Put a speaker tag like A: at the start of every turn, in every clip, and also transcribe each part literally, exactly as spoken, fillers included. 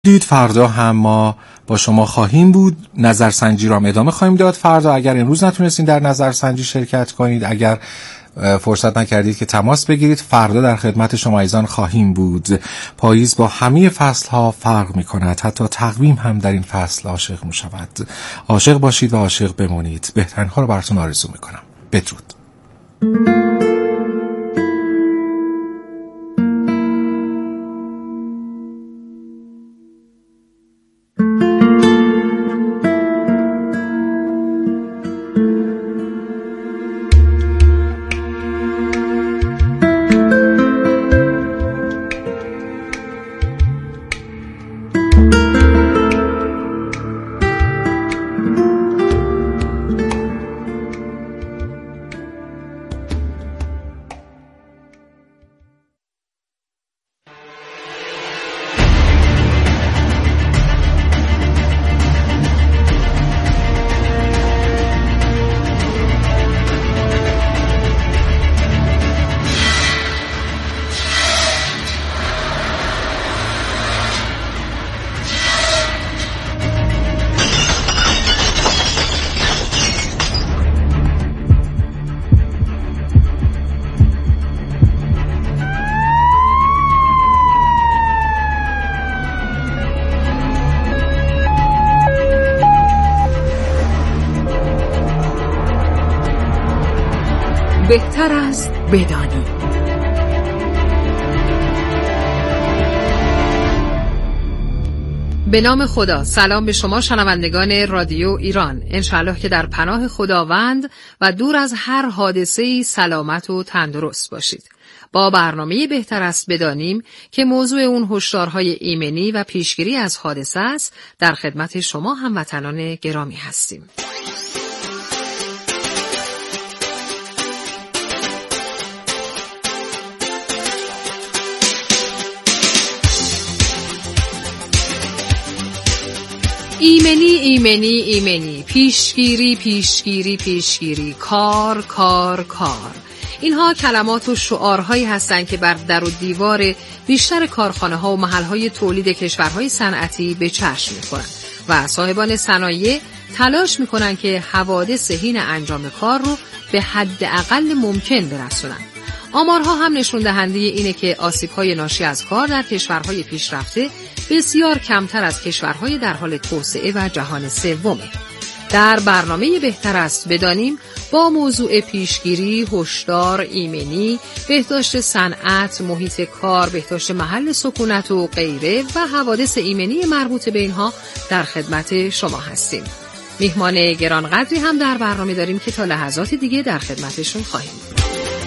A: دید فردا هم ما با شما خواهیم بود. نظرسنجی رو هم ادامه خواهیم داد فردا. اگر این روز نتونستین در نظرسنجی شرکت کنید، اگر فرصت نکردید که تماس بگیرید، فردا در خدمت شما عزیزان خواهیم بود. پاییز با همه فصلها فرق می کند، حتی تقویم هم در این فصل عاشق می شود. عاشق باشید و عاشق بمانید. بهترین ها رو براتون آرزو می کنم. بدرود.
B: بهتر است بدانی. به نام خدا. سلام به شما شنوندگان رادیو ایران. انشالله که در پناه خداوند و دور از هر حادثه‌ای سلامت و تندرست باشید. با برنامه بهتر است بدانیم که موضوع اون هشدارهای ایمنی و پیشگیری از حادثه است، در خدمت شما هموطنان گرامی هستیم. ایمنی ایمنی ایمنی، پیشگیری پیشگیری پیشگیری، کار کار کار. اینها کلمات و شعارهایی هستند که بر در و دیوار بیشتر کارخانه‌ها و محل‌های تولید کشورهای صنعتی به چشم می‌خورند و صاحبان صنایع تلاش می‌کنند که حوادث حین انجام کار رو به حد اقل ممکن برسونند. آمارها هم نشون دهنده اینه که آسیب‌های ناشی از کار در کشورهای پیشرفته بسیار کمتر از کشورهای در حال توسعه و جهان سومه. در برنامه بهتر است بدانیم با موضوع پیشگیری، هشدار، ایمنی، بهداشت صنعت، محیط کار، بهداشت محل سکونت و غیره و حوادث ایمنی مربوط به اینها در خدمت شما هستیم. میهمان گرانقدری هم در برنامه داریم که تا لحظات دیگه در خدمتشون خواهیم بود.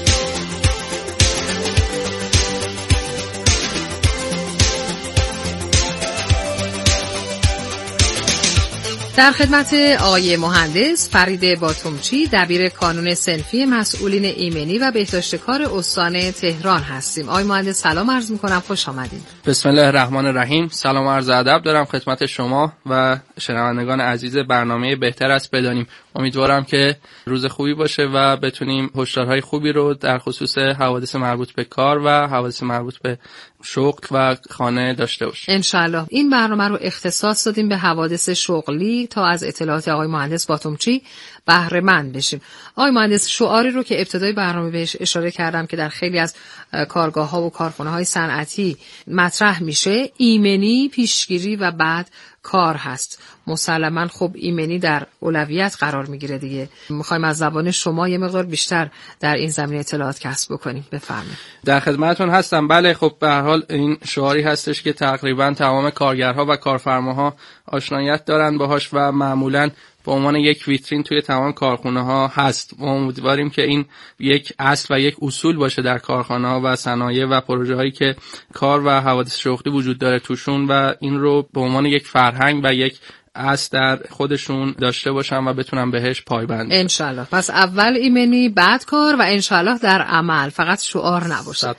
B: در خدمت آقای مهندس فرید باتومچی، دبیر کانون صنفی مسئولین ایمنی و بهداشت کار استان تهران هستیم. آقای مهندس سلام عرض می‌کنم، خوش آمدید.
C: بسم الله الرحمن الرحیم. سلام و عرض ادب دارم خدمت شما و شنوندگان عزیز برنامه بهتر است بدانیم. امیدوارم که روز خوبی باشه و بتونیم هشدارهای خوبی رو در خصوص حوادث مربوط به کار و حوادث مربوط به شغل و خانه داشته باشیم.
B: انشالله. این برنامه رو اختصاص دادیم به حوادث شغلی تا از اطلاعات آقای مهندس باتومچی بهره مند بشیم. آقای مهندس، شعاری رو که ابتدای برنامه بهش اشاره کردم که در خیلی از کارگاه‌ها و کارخانه‌های صنعتی مطرح میشه، ایمنی، پیشگیری و بعد کار هست. مسلماً خب ایمنی در اولویت قرار میگیره دیگه. میخوایم از زبان شما یه مقدار بیشتر در این زمینه اطلاعات کسب بکنیم. بفرمایید.
C: در خدمتتون هستم. بله، خب به هر حال این شعاری هستش که تقریباً تمام کارگرها و کارفرماها آشنایت دارن باهاش و معمولاً به عنوان یک ویترین توی تمام کارخونه ها هست. ما امیدواریم که این یک اصل و یک اصول باشه در کارخانه ها و صنایع و پروژه هایی که کار و حوادث شغلی وجود داره توشون و این رو به عنوان یک فرهنگ و یک اصل در خودشون داشته باشن و بتونن بهش پایبند.
B: انشالله. پس اول ایمنی، بعد کار و انشالله در عمل، فقط شعار نباشه.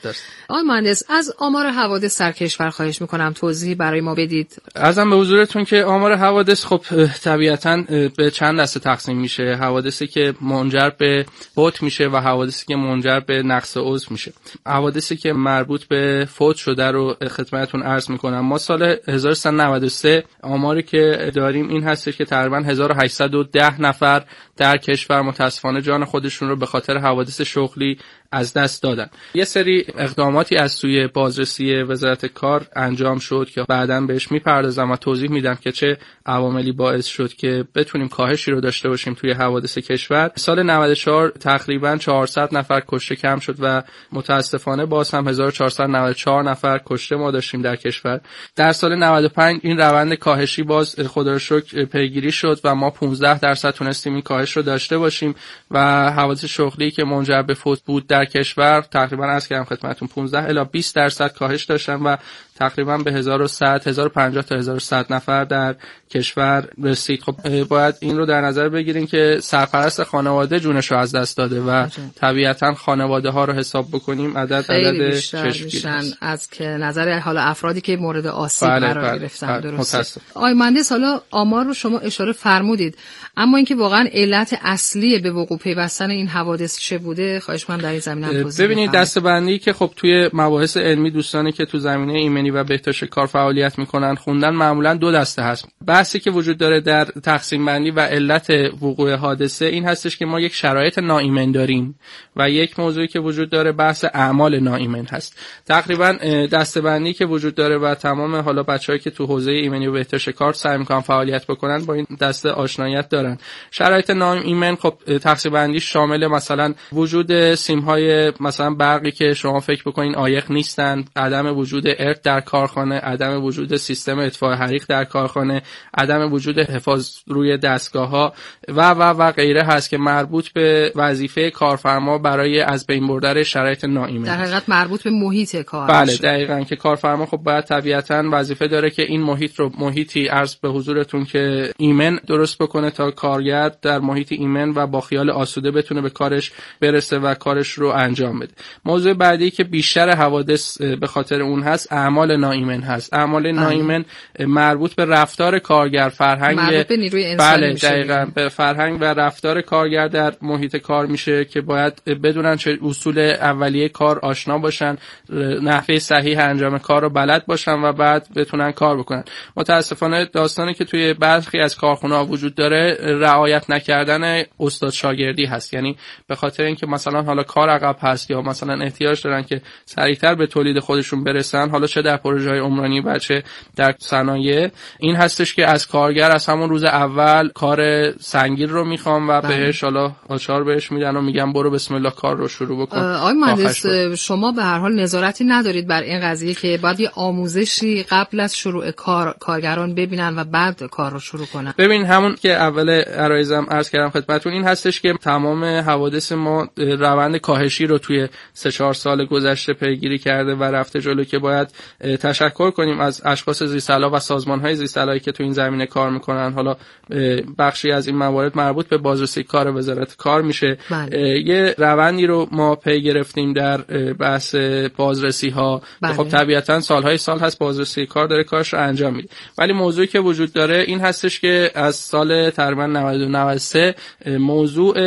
B: آقای مهندس، از آمار حوادث در کشور خواهش میکنم توضیحی برای ما بدید.
C: عرضم به حضورتون که آمار حوادث خب طبیعتاً به چند دسته تقسیم میشه. حوادثی که منجر به فوت میشه و حوادثی که منجر به نقص عضو میشه. حوادثی که مربوط به فوت شده رو خدمتتون عرض میکنم. ما سال هزار و سیصد و نود و سه آماری که داریم این هستش که تقریباً هزار و هشتصد و ده نفر در کشور متاسفانه جان خودشون رو به خاطر حوادث شغلی از دست دادن. یه سری اقداماتی از سوی بازرسی وزارت کار انجام شد که بعداً بهش میپردازم و توضیح میدم که چه عواملی باعث شد که بتونیم کاهشی رو داشته باشیم توی حوادث کشور. سال نود و چهار تقریباً چهارصد نفر کشته کم شد و متاسفانه باز هم هزار و چهارصد و نود و چهار نفر کشته ما داشتیم در کشور. در سال نود و پنج این روند کاهشی باز خدا رو شکر پیگیری شد و ما پانزده درصد تونستیم این کاهش رو داشته باشیم و حوادث شغلی که منجر به فوت بود در کشور تقریبا عرض کردم خدمتتون پانزده الی بیست درصد کاهش داشتن و تقریبا به هزار و صد هزار و پنجاه تا هزار و صد نفر در کشور رسید. خب باید این رو در نظر بگیریم که سرپرست خانواده جونش رو از دست داده و طبیعتا خانواده ها رو حساب بکنیم عدد عدد چشمگیر
B: از که نظر حالا افرادی که مورد آسیب
C: بله
B: قرار
C: بله
B: گرفتن.
C: بله
B: درسته. آقای مهندس، حالا آمار رو شما اشاره فرمودید، اما اینکه واقعا علت اصلی به وقوع پیوستن این حوادث چه بوده خواهش می‌کنم در این زمینه توضیح بدید.
C: ببینید دسته‌بندی که خب توی مباحث علمی دوستانی که تو زمینه ایمنی و بهداشت کار فعالیت میکنن خوندن معمولا دو دسته هست. بحثی که وجود داره در تقسیم بندی و علت وقوع حادثه این هستش که ما یک شرایط ناایمن داریم و یک موضوعی که وجود داره بحث اعمال ناایمن هست. تقریبا دسته‌بندی که وجود داره و تمام حالا بچه‌هایی که تو حوزه ایمنی و بهداشت کار سعی میکنن فعالیت بکنن با این دسته آشنایت دارن. شرایط ناایمن خب تقسیم بندی شامل مثلا وجود سیم‌های مثلا برقی که شما فکر بکنین عایق نیستن، عدم وجود ارت در کارخانه، عدم وجود سیستم اطفاء حریق در کارخانه، عدم وجود حفاظ روی دستگاه‌ها و و و غیره هست که مربوط به وظیفه کارفرما برای از بین بردن شرایط ناایمن.
B: در حقیقت مربوط به محیط کار.
C: بله دقیقاً که کارفرما خب باید طبیعتاً وظیفه داره که این محیط رو محیطی عرض به حضورتون که ایمن درست بکنه تا کارگر در محیط ایمن و با خیال آسوده بتونه به کارش برسه و کارش رو انجام بده. موضوع بعدی که بیشتر حوادث به خاطر اون هست اعمال ناایمن هست. اعمال ناایمن مربوط به رفتار کارگر، فرهنگ
B: مربوط به نیروی انسانی
C: بله
B: میشه.
C: دقیقاً به فرهنگ و رفتار کارگر در محیط کار میشه که باید بدونن چه اصول اولیه کار آشنا باشن، نحوه صحیح انجام کار رو بلد باشن و بعد بتونن کار بکنن. متاسفانه داستانی که توی برخی از کارخونه‌ها وجود داره رعایت نکردن استاد شاگردی هست. یعنی به خاطر اینکه مثلا حالا کار عقب هست یا مثلا احتیاج دارن که سریعتر به تولید خودشون برسن، حالا چه در پروژه‌های عمرانی و چه در صنایع، این هستش که از کارگر از همون روز اول کار سنگین رو میخوام و بهش حالا آچار بهش میدن و میگن برو بسم الله کار رو شروع بکن.
B: آقای مهندس، شما به هر حال نظارتی ندارید بر این قضیه که باید یه آموزشی قبل از شروع کار کارگران ببینن و بعد کار رو شروع کنن؟
C: ببین همون که اول عرایزم عرض کردم خدمتتون این هستش که تمام حوادث ما روند کاهشی رو توی سه چهار سال گذشته پیگیری کرده و رفته جلو که باید تشکر کنیم از اشخاص ذی‌صلاح و سازمان‌های ذی‌صلاحی که تو این زمینه کار میکنن. حالا بخشی از این موارد مربوط به بازرسی کار وزارت کار میشه. بله. یه روندی رو ما پی گرفتیم در بحث بازرسی ها. بله. خب طبیعتاً سالهای سال هست بازرسی کار داره کارش رو انجام میده، ولی موضوعی که وجود داره این هستش که از سال تقریبا نود و دو نود و سه موضوع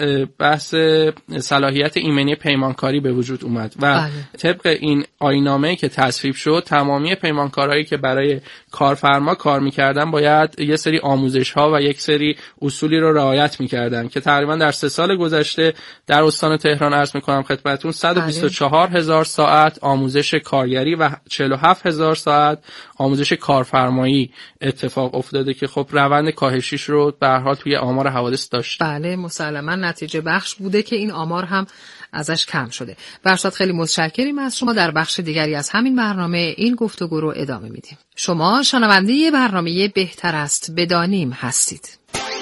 C: بحث صلاحیت ایمنی پیمانکاری به وجود اومد و بله. طبق این آیین‌نامه‌ای که تصویب شد تمامی پیمانکارایی که برای کارفرما کار میکردن باید یه سری آموزش‌ها و یک سری اصولی رو رعایت میکردن که تقریبا در سه سال گذشته در استان تهران عرض میکنم خدمتتون صد و بیست و چهار هزار ساعت آموزش کارگری و چهل و هفت هزار ساعت آموزش کارفرمایی اتفاق افتاده که خب روند کاهشیش رو به هر حال توی آمار حوادث داشت.
B: بله مسلماً نتیجه بخش بوده که این آمار هم ازش کم شده. برشاد خیلی متشکریم از شما. در بخش دیگری از همین برنامه این گفتگو رو ادامه میدیم. شما شنونده برنامه بهتر است بدانیم هستید.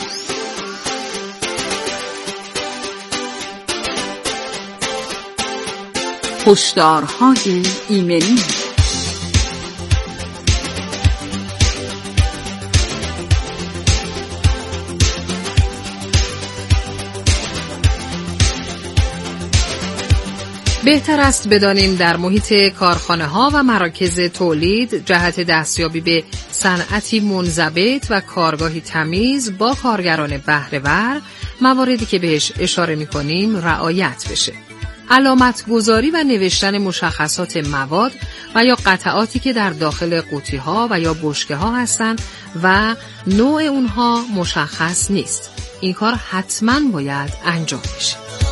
D: هشدارهای ایمنی.
B: بهتر است بدانیم در محیط کارخانه ها و مراکز تولید جهت دستیابی به صنعتی منضبط و کارگاهی تمیز با کارگران بهره‌ور مواردی که بهش اشاره می‌کنیم رعایت بشه. علامت گذاری و نوشتن مشخصات مواد و یا قطعاتی که در داخل قوطی‌ها و یا بشکه‌ها هستند و نوع اونها مشخص نیست. این کار حتماً باید انجام بشه.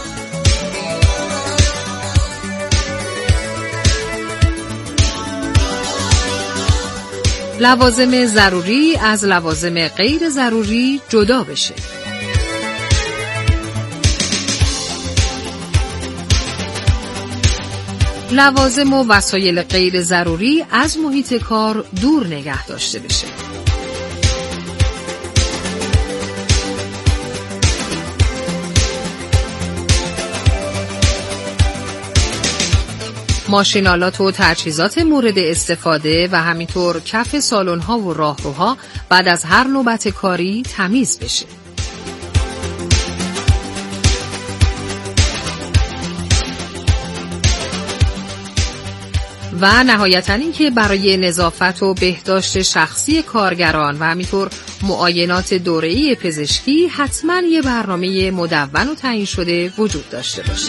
B: لوازم ضروری از لوازم غیر ضروری جدا بشه. لوازم و وسایل غیر ضروری از محیط کار دور نگه داشته بشه. ماشینالات و تجهیزات مورد استفاده و همینطور کف سالن‌ها و راهروها بعد از هر نوبت کاری تمیز بشه. و نهایتاً این که برای نظافت و بهداشت شخصی کارگران و همینطور معاینات دوره‌ای پزشکی حتماً یه برنامه مدون و تعیین شده وجود داشته باشه.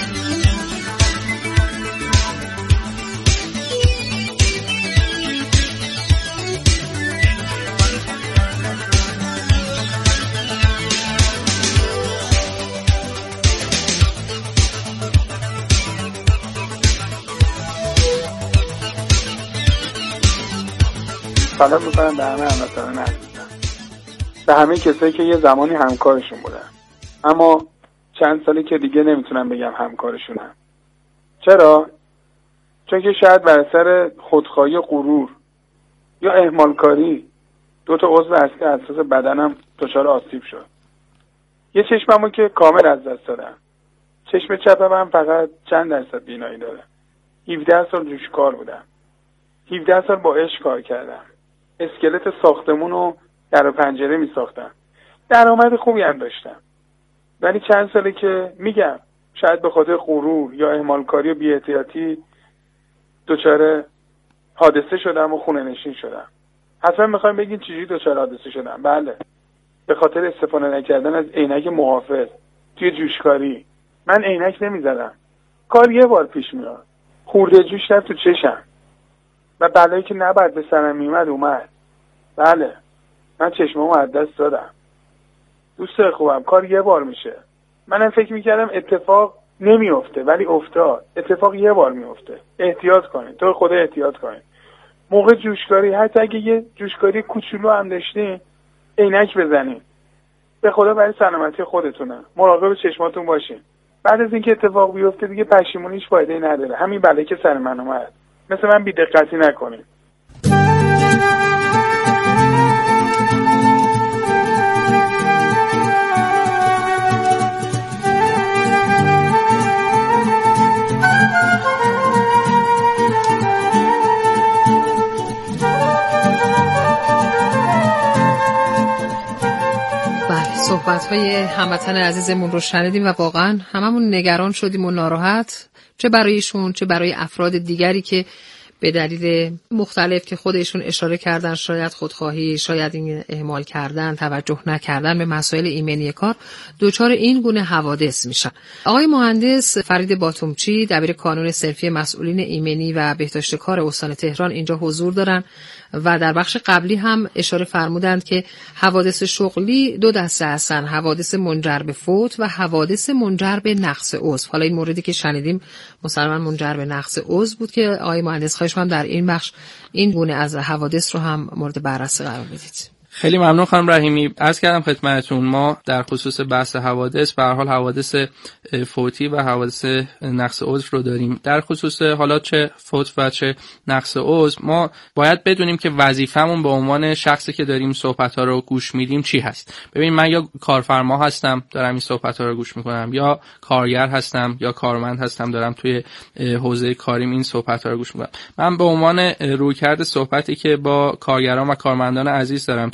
D: سلام میکنم به همه هموطنان عزیزم، به همه کسایی که یه زمانی همکارشون بودن اما چند سالی که دیگه نمیتونم بگم همکارشونم. چرا؟ چون که شاید بر اثر خودخواهی و غرور یا اهمالکاری دو تا عضو اصلی اساس بدنم دچار آسیب شد. یه چشممو که کامل از دست دادم. چشم چپم هم فقط چند درصد بینایی داره. هفده سال روش کار بودم. هفده سال با عشق کار کردم. اسکلت ساختمون رو در و پنجره می ساختم. درآمد خوبی هم داشتم. ولی چند ساله که میگم شاید به خاطر غرور یا اهمالکاری و بی‌احتیاطی دچار حادثه شدم و خونه نشین شدم. حتما میخوایم بگین چجوری دچار حادثه شدم؟ بله، به خاطر استفاده نکردن از عینک محافظ توی جوشکاری. من عینک نمیزدم. کار یه بار پیش میاد. خورده جوش رفت تو چشم و بلایی که نباید به سرم میومد اومد. بله، من چشمامو از دست دادم. دوست خوبم، کار یه بار میشه. منم فکر میکردم اتفاق نمیفته ولی افتاد. اتفاق یه بار میفته. احتیاط کنین، تو خدا احتیاط کنین. موقع جوشکاری حتی اگه یه جوشکاری کوچولو هم داشتین عینک بزنین. به خدا برای سلامتی خودتونه. مراقب چشماتون باشین. بعد از اینکه اتفاق بیفته دیگه پشیمونیش فایده نداره. همین بلایی که سر من اومد. مثل من بی‌دقتی نکنین.
B: صحبت‌های هموطن عزیزمون رو شنیدیم و واقعا هممون نگران شدیم و ناراحت، چه برایشون چه برای افراد دیگری که به دلیل مختلف که خودشون اشاره کردن، شاید خودخواهی، شاید این اهمال کردن، توجه نکردن به مسائل ایمنی کار، دچار این گونه حوادث میشن. آقای مهندس فرید باتومچی دبیر کانون صنفی مسئولین ایمنی و بهداشت کار استان تهران اینجا حضور دارن و در بخش قبلی هم اشاره فرمودند که حوادث شغلی دو دسته هستن: حوادث منجر به فوت و حوادث منجر به نقص عضو. حالا این موردی که شنیدیم مسلماً منجر به نقص عضو بود که آقای مهندس خواهش می‌کنم در این بخش این گونه از حوادث رو هم مورد بررسی قرار بدید.
C: خیلی ممنون خانم رحیمی. عرض کردم خدمتتون ما در خصوص بحث حوادث به هر حال حوادث فوتی و حوادث نقص عضو رو داریم. در خصوص حالا چه فوت و چه نقص عضو ما باید بدونیم که وظیفمون به عنوان شخصی که داریم صحبت‌ها رو گوش میدیم چی هست. ببین، من یا کارفرما هستم دارم این صحبت‌ها رو گوش میکنم، یا کارگر هستم یا کارمند هستم دارم توی حوزه کاریم این صحبت‌ها رو گوش میکنم. من به عنوان رویکرد صحبتی که با کارگران و کارمندان عزیز دارم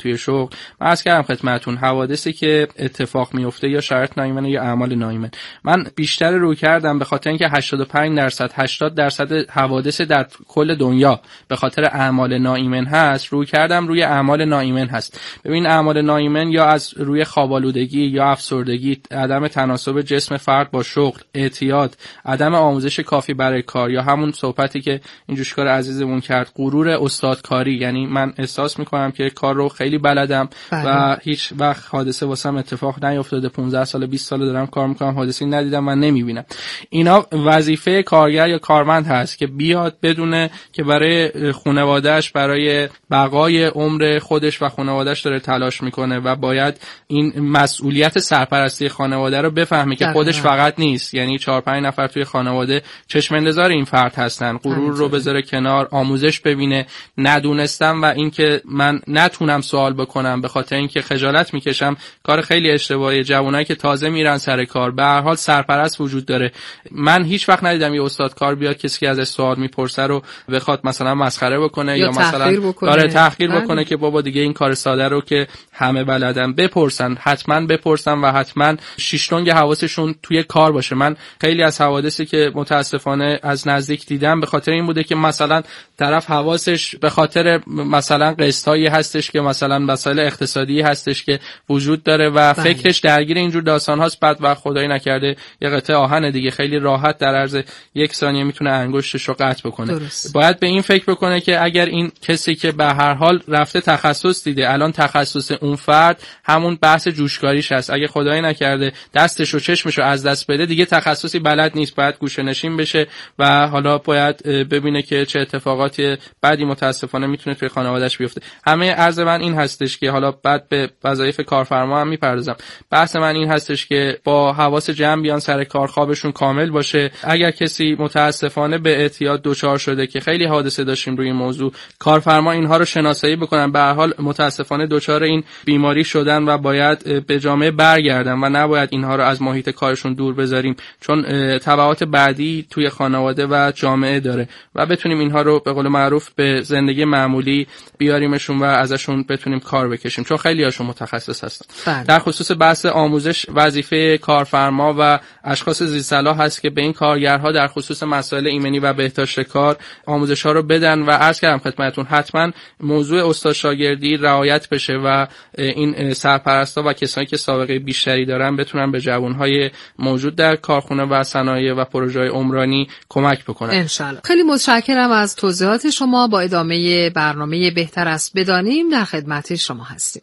C: توی شغل. من عرض کردم خدمتتون حوادثی که اتفاق میفته یا شرایط ناایمنه یا اعمال ناایمن، من بیشتر روی کردم به خاطر اینکه هشتاد و پنج درصد هشتاد درصد حوادث در کل دنیا به خاطر اعمال ناایمن هست، روی کردم روی اعمال ناایمن هست. ببین اعمال ناایمن یا از روی خواب‌آلودگی یا افسردگی، عدم تناسب جسم فرد با شغل، اعتیاد، عدم آموزش کافی برای کار، یا همون صحبتی که این جوشکار عزیزمون کرد، غرور استادکاری، یعنی من احساس میکنم که کار رو خیلی بلدم بله. و هیچ وقت حادثه واسم اتفاق نیفتاده، پانزده سال بیست سال دارم کار میکنم، حادثه‌ای ندیدم و نمیبینم. اینا وظیفه کارگر یا کارمند هست که بیاد بدونه که برای خانواده‌اش، برای بقای عمر خودش و خانواده‌اش داره تلاش میکنه و باید این مسئولیت سرپرستی خانواده رو بفهمه که خودش فقط نیست، یعنی چهار پنج نفر توی خانواده چشم انتظار این فرد هستن. غرور رو بذاره کنار، آموزش ببینه، ندونستم و اینکه من نتونم سوال بکنم به خاطر اینکه خجالت میکشم، کار خیلی اشتباهی. جوانایی که تازه میرن سر کار، به هر حال سرپرست وجود داره. من هیچ وقت ندیدم یه استاد کار بیاد کسی که ازش سوال میپرسه رو بخواد مثلا مسخره بکنه یا, یا مثلا داره تحقیر بکنه, بکنه که بابا دیگه این کار ساده رو که همه بلدن. بپرسن، حتما بپرسن و حتما شیشتونگ حواسشون توی کار باشه. من خیلی از حوادثی که متاسفانه از نزدیک دیدم به خاطر این بوده که مثلا طرف حواسش به خاطر مثلا قسطایی هستش که مثلا مسائل اقتصادی هستش که وجود داره و بله. فکرش درگیر اینجور داستان هاست، بعد و خدایی نکرده یه قطعه آهن دیگه خیلی راحت در عرض یک ثانیه میتونه انگشتش رو قطع بکنه. درست. باید به این فکر بکنه که اگر این کسی که به هر حال رفته تخصص دیده، الان تخصص اون فرد همون بحث جوشکاریش هست، اگه خدایی نکرده دستش و چشمش رو از دست بده دیگه تخصصی بلد نیست، باید گوشه‌نشین بشه و حالا باید ببینه که چه اتفاقاتی بعدی متاسفانه میتونه توی خانواده‌اش بیفته. همه عرض من این هستش که حالا بعد به وظایف کارفرما هم میپردازم. بحث من این هستش که با حواس جمع بیان سر کار، خوابشون کامل باشه. اگر کسی متاسفانه به اعتیاد دچار شده که خیلی حادثه داشتیم روی این موضوع، کارفرما اینها رو شناسایی بکنن. به هر حال متاسفانه دچار این بیماری شدن و باید به جامعه برگردن و نباید اینها رو از محیط کارشون دور بذاریم، چون تبعات بعدی توی خانواده و جامعه داره و بتونیم اینها رو به قول معروف به زندگی معمولی بیاریمشون و ازشون بتونیم کار بکشیم، چون خیلی هاشون متخصص هستن. بله. در خصوص بحث آموزش، وظیفه کارفرما و اشخاص ذی‌صلاح هست که به این کارگرها در خصوص مسائل ایمنی و بهداشت کار آموزش‌ها رو بدن و عرض کردم خدمتتون حتما موضوع استاد شاگردی رعایت بشه و این سرپرستا و کسانی که سابقه بیشتری دارن بتونن به جوانهای موجود در کارخونه و صنایع و پروژه‌های عمرانی کمک بکنن
B: ان شاءالله. خیلی متشکرم از توضیحات شما. با ادامه برنامه بهتر است بدانیم در خدمت شما هستیم.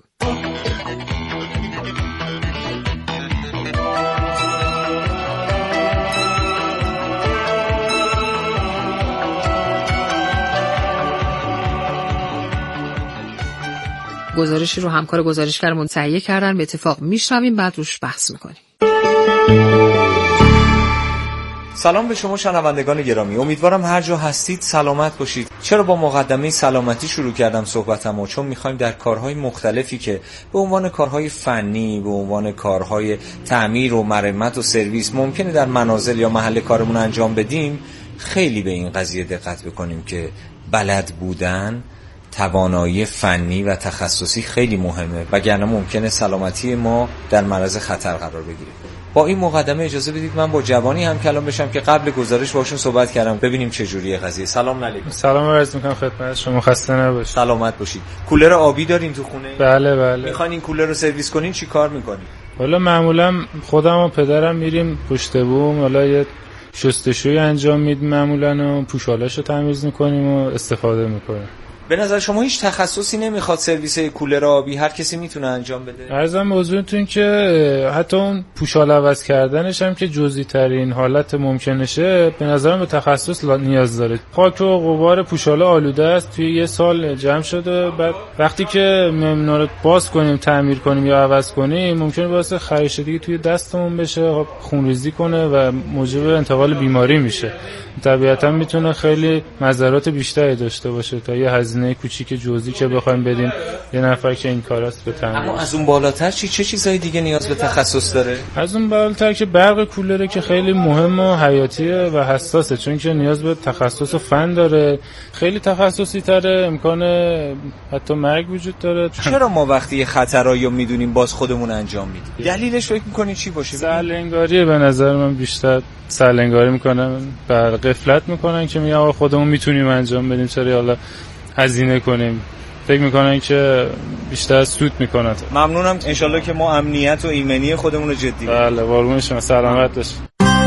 B: گزارشی رو همکار گزارشگرمون تهیه کردن، به اتفاق میشنویم بعد روش بحث میکنیم.
E: سلام به شما شنوندگان گرامی، امیدوارم هر جا هستید سلامت باشید. چرا با مقدمه سلامتی شروع کردم صحبتمو؟ چون میخوایم در کارهای مختلفی که به عنوان کارهای فنی، به عنوان کارهای تعمیر و مرمت و سرویس ممکنه در منازل یا محل کارمون انجام بدیم، خیلی به این قضیه دقت بکنیم که بلد بودن، توانایی فنی و تخصصی خیلی مهمه، وگرنه ممکنه سلامتی ما در معرض خطر قرار بگیره. با این مقدمه اجازه بدید من با جوانی هم کلام بشم که قبل گزارش باشون صحبت کردم، ببینیم چه جوریه قضیه. سلام علیکم.
F: سلام عرض می‌کنم خدمت شما، خسته نباشید.
E: سلامت باشید. کولر آبی دارین تو خونه؟
F: بله بله.
E: میخواین این کولر رو سرویس کنین چی کار می‌کنین؟
F: والا معمولا خودم و پدرم میریم پشت بوم، والا یه شستشویی انجام میدیم معمولا و پوشالاشو تمیز می‌کنیم و استفاده می‌کنیم.
E: به نظر شما هیچ تخصصی نمیخواد سرویس کولر آبی؟ هر کسی میتونه انجام بده؟
F: عرضم موضوعتون که حتی اون پوشال عوض کردنش هم که جزئی ترین حالت ممکنشه، به نظرم به تخصص نیاز داره. خاک و غبار پوشال آلوده است، توی یه سال جمع شده، بعد وقتی که ممنا رو باز کنیم، تعمیر کنیم یا عوض کنیم، ممکنه باعث خراشیدگی توی دستمون بشه، خونریزی کنه و موجب انتقال بیماری میشه. طبیعتا میتونه خیلی مضرات بیشتری داشته باشه تا یه هزینه کوچیک جزئی که بخوایم بدیم یه نفر که این کاراست به تعمیر.
E: اما از اون بالاتر چی چه چیزای دیگه نیاز به تخصص داره؟
F: از اون بالاتر که برق کولره که خیلی مهم و حیاتیه و حساسه، چون که نیاز به تخصص و فن داره، خیلی تخصصی تره، امکان حتی مرگ وجود داره.
E: چرا ما وقتی خطرایی رو میدونیم باز خودمون انجام میدیم؟ دلیلش فکر می‌کنی چی باشه؟
F: سرلنگاریه به نظر من، بیشتر سرلنگاری میکنن، بر غفلت میکنن که میگن خودمون میتونیم انجام بدیم، چرا حالا هزینه کنیم. فکر میکنن که بیشتر سود میکنن.
E: ممنونم، انشالله که ما امنیت و ایمنی خودمون رو جدی بگیریم.
F: بله قربون شما، سلامت باشید.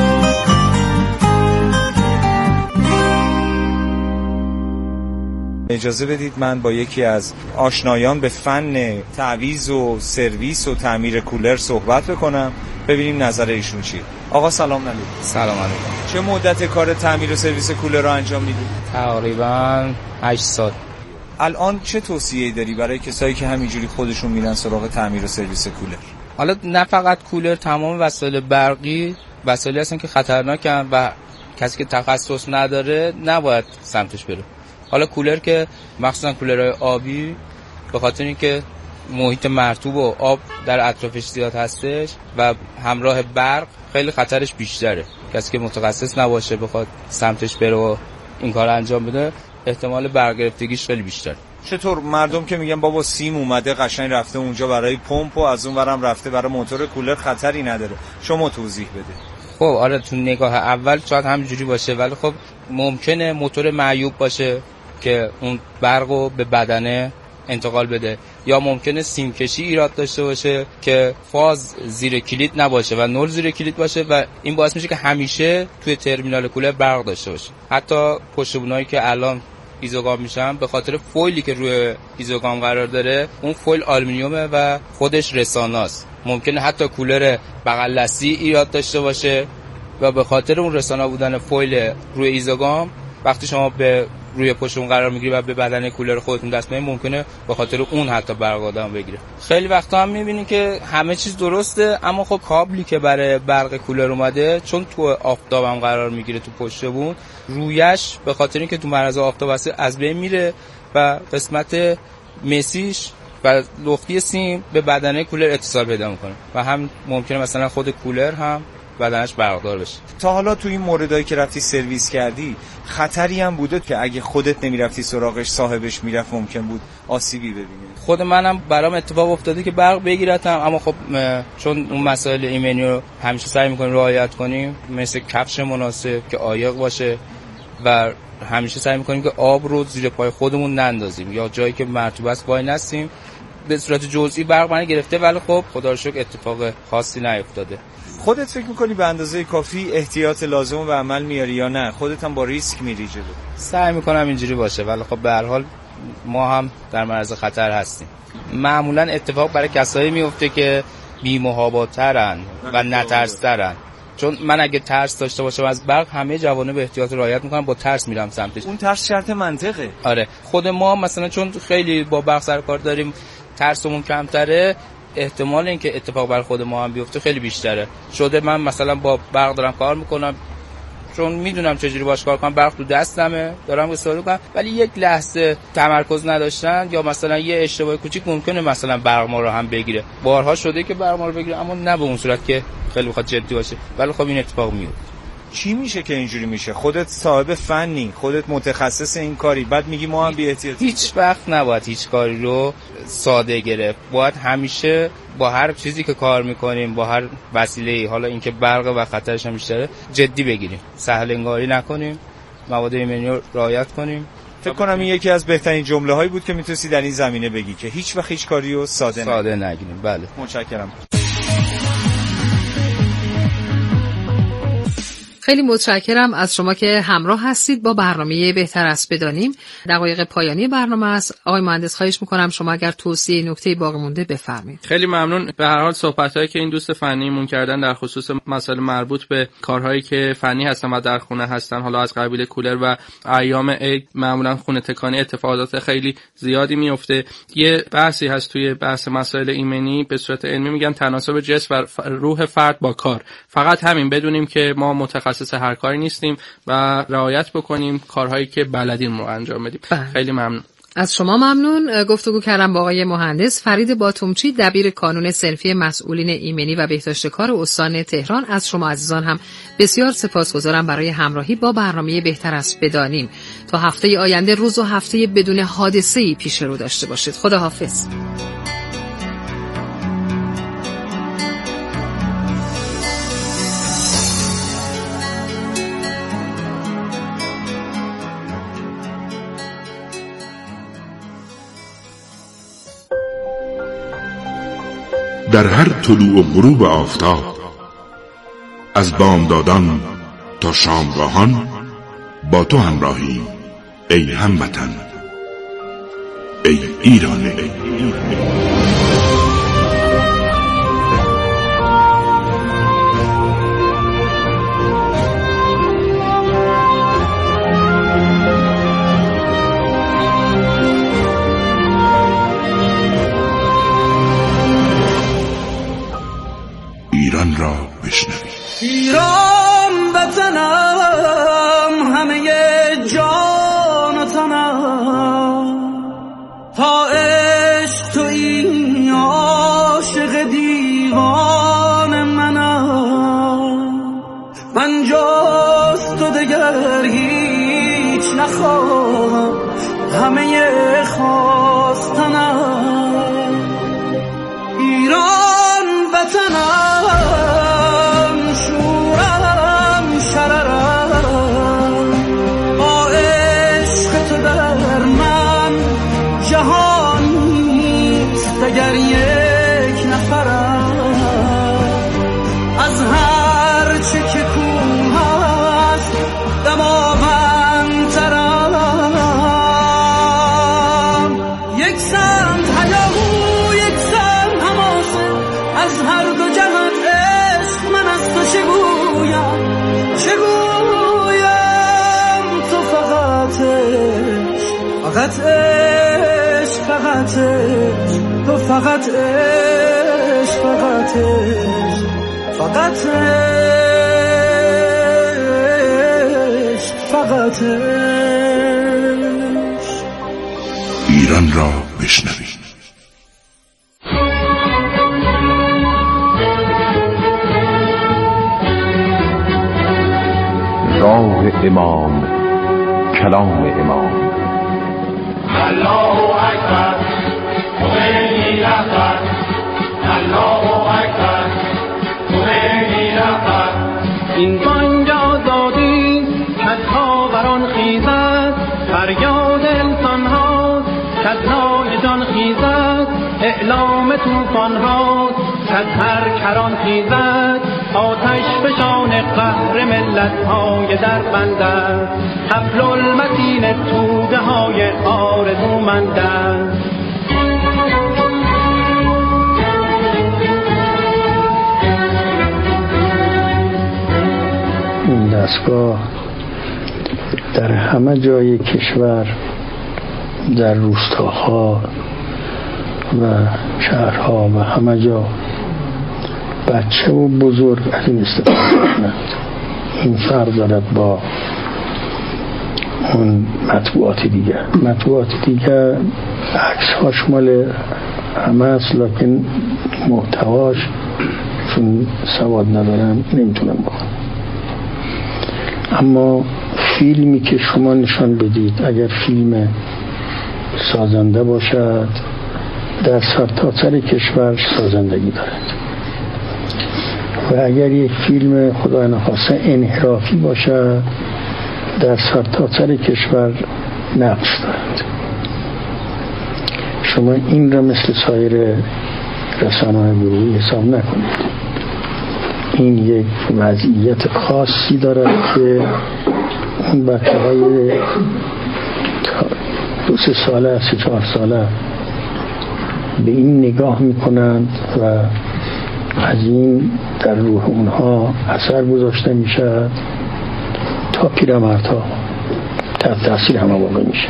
E: اجازه بدید من با یکی از آشنایان به فن تعویض و سرویس و تعمیر کولر صحبت بکنم، ببینیم نظر ایشون چیه. آقا سلام علیکم.
G: سلام علیکم.
E: چه مدت کار تعمیر و سرویس کولر رو انجام میدید؟
G: تقریبا هشت سال.
E: الان چه توصیه‌ای داری برای کسایی که همینجوری خودشون میرن سراغ تعمیر و سرویس کولر؟
G: حالا نه فقط کولر، تمام وسایل برقی وسایلی هستن که خطرناکن و کسی که تخصص نداره نباید سمتش بره. حالا کولر که مخصوصا کولرهای آبی به خاطر اینکه محیط مرطوب و آب در اطرافش زیاد هستش و همراه برق خیلی خطرش بیشتره. کسی که متخصص نباشه بخواد سمتش بره و این کار انجام بده احتمال برق گرفتگیش خیلی بیشتره.
E: چطور مردم که میگن بابا سیم اومده قشنگ رفته اونجا برای پمپ و از اون ورم رفته برای موتور کولر خطری نداره، شما توضیح بده.
G: خب آره، تو نگاه اول شاید همینجوری باشه، ولی خب ممکنه موتور معیوب باشه که اون برقو به بدنه انتقال بده، یا ممکنه سیم کشی ایراد داشته باشه که فاز زیر کلید نباشه و نول زیر کلید باشه و این باعث میشه که همیشه توی ترمینال کولر برق داشته باشه. حتی پشتبونایی که الان ایزوگام میشن به خاطر فویلی که روی ایزوگام قرار داره، اون فویل آلومینیومه و خودش رساناست. ممکنه حتی کولر بغل دستی ایراد داشته باشه و به خاطر اون رسانا بودن فویل روی ایزوگام وقتی شما به روی پشت اون قرار میگیری و به بدن کولر خودتون دست میدین ممکنه به خاطر اون حتی برق آدم بگیره. خیلی وقتا هم میبینی که همه چیز درسته اما خب کابلی که برای برق کولر اومده چون تو آفتاب هم قرار میگیره تو پشت بون، رویش به خاطر اینکه تو معرض آفتاب هست از بین میره و قسمت مسیش و لختی سیم به بدنه کولر اتصال پیدا میکنه و هم ممکنه مثلا خود کولر هم بدنش برقدار بشه.
E: تا حالا تو این موردایی که رفتی سرویس کردی خطری هم بوده که اگه خودت نمیرفتی سراغش صاحبش میرفت ممکن بود آسیبی ببینه؟
G: خود منم برام اتفاق افتاده که برق بگیرتم، اما خب چون اون مسائل ایمنی رو همیشه سعی میکنیم رعایت کنیم، مثل کفش مناسب که عایق باشه و همیشه سعی میکنیم که آب رو زیر پای خودمون نندازیم یا جایی که مرطوب است وای نستیم. به صورت جزئی برق من گرفته ولی خب خدا رو شکر اتفاق خاصی نیفتاده.
E: خودت فکر میکنی به اندازه کافی احتیاط لازم به عمل میاری یا نه خودت هم با ریسک میری جلو؟
G: سعی میکنم اینجوری باشه ولی خب به هر حال ما هم در معرض خطر هستیم. معمولا اتفاق برای کسایی میفته که بی‌محاباترن و نترس‌ترن، چون من اگه ترس داشته باشم از برق همه جوانب احتیاط رعایت میکنم، با ترس میرم سمتش.
E: اون ترس شرط منطقه.
G: آره خود ما مثلا چون خیلی با برق سر کار داریم ترسمون کمتره، احتمال اینکه اتفاق بر خود ما هم بیفته خیلی بیشتره. شده من مثلا با برق دارم کار میکنم چون میدونم چجوری باش کار کنم، برق تو دستمه دارم استفاده میکنم، ولی یک لحظه تمرکز نداشتن یا مثلا یه اشتباه کوچیک ممکنه مثلا برق ما رو هم بگیره. بارها شده که برق ما رو بگیره اما نه به اون صورت که خیلی بخواد جدی باشه، ولی خب این اتفاق میفته.
E: چی میشه که اینجوری میشه؟ خودت صاحب فنی، خودت متخصص این کاری، بعد میگی ما هم بی احتیاطی.
G: هیچ وقت نباید هیچ کاری رو ساده گرفت. باید همیشه با هر چیزی که کار میکنیم، با هر وسیله‌ای، حالا اینکه برق و خطرش هم بیشتره، جدی بگیریم. سهل انگاری نکنیم، مواد ایمنی رو رعایت کنیم.
E: فکر کنم این یکی از بهترین جمله‌هایی بود که میتونستی در این زمینه بگی که هیچ وقت هیچ کاری رو ساده,
G: ساده نگیریم. بله
E: متشکرم.
B: خیلی متشکرم از شما که همراه هستید با برنامه بهتر است بدانیم. دقایق پایانی برنامه است. آقای مهندس خواهش میکنم شما اگر توصیه نکته باقی مونده بفرمایید.
C: خیلی ممنون. به هر حال صحبتایی که این دوست فنیمون کردن در خصوص مسائل مربوط به کارهایی که فنی هستن و در خونه هستن، حالا از قبیل کولر و ایام عید معمولا خونه تکانی اتفاقات خیلی زیادی میفته. یه بحثی هست توی بحث مسائل ایمنی به صورت علمی میگن تناسب جسم و روح فرد با کار. فقط همین بدونیم که ما متخصص هر کاری نیستیم و رعایت بکنیم کارهایی که بلدیم رو انجام بدیم.
B: بله.
C: خیلی ممنون.
B: از شما ممنون. گفتگو کردم با آقای مهندس فرید باتومچی، دبیر کانون صنفی مسئولین ایمنی و بهداشت کار استان تهران. از شما عزیزان هم بسیار سپاسگزارم برای همراهی با برنامه بهتر است بدانیم. تا هفته آینده روز و هفته بدون حادثه‌ای پیش رو داشته باشید. خداحافظ.
H: در هر طلوع و غروب آفتاب، از بامدادان تا شامگاهان با تو همراهی ای هموطن، ای ایران. ایران را بشنوید.
I: ایران وطنم، همه جان و تنم، تا عشق تویی عاشق دیوان منم. من جز تو دگر هیچ نخواهم، همه خواستنم. ایران وطنم، شورم شررم، با عشق تو در من جهان نیست دگر یک نفرم. از هر چه که کوه هست دماوندترم. یک سمت هیاهو یک سمت حماسه، از هر دو جهان عشق من از تو چگویم چگویم. تو فقط عشق فقط عشق فقط عشق، تو فقط عشق فقط عشق فقط عشق فقط عشق.
H: ایران را بشنوید.
J: راه امام، کلام امام.
K: الله اکبر، خمینی رهبر. الله اکبر، خمینی رهبر.
L: این بانگ آزادی کز خاوران خیزد، فریاد انسان هاست کز نای جان خیزد. اعلام توفان هاست کز هر کران خیزد. آتش فشان قهر ملت های در بند است، حبل المتین توده های آرزومند است.
M: این دستگاه در همه جای کشور، در روستاها و شهرها و همه جا بچه و بزرگ از این استفاده کنند. این فرق دارد با اون مطبوعات دیگه. مطبوعات دیگه عکس هاش مال همه است، لکن محتواش چون سواد ندارن نمیتونن بخونن. اما فیلمی که شما نشان بدید اگر فیلم سازنده باشد، در سرتاسر کشور سازندگی دارد، و اگر یک فیلم خدای نخواسته انحرافی باشد در سرتاسر کشور نقش دارد. شما این را مثل سایر رسانه‌های گروهی حساب نکنید. این یک وضعیت خاصی دارد که اون بچه های دو سه ساله سه چهار ساله به این نگاه میکنند و از این در روح اونها اثر گذاشته میشد تا پیرمردها تحت تاثیر همه واقع میشن.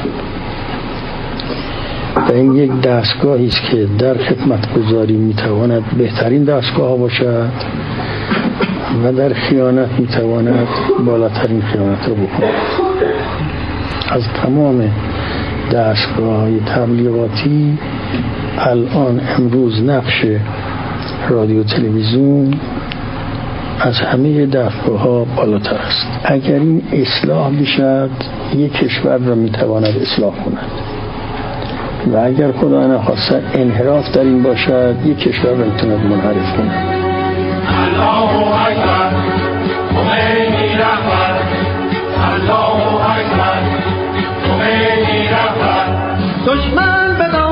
M: و این یک دستگاهی است که در خدمتگزاری میتواند بهترین دستگاه باشد و در خیانت میتواند بالاترین خیانت رو بکند. از تمام دستگاه‌های تبلیغاتی الان امروز نقش رادیو تلویزیون از همه دستگاه‌ها بالاتر است. اگر این اصلاح بشد یک کشور را میتواند اصلاح کند و اگر خدا نخواسته انحراف در این باشد یک کشور را میتواند منحرف کند.
K: الله اکبر خمینی رهبر، الله اکبر خمینی رهبر.
L: دشمن به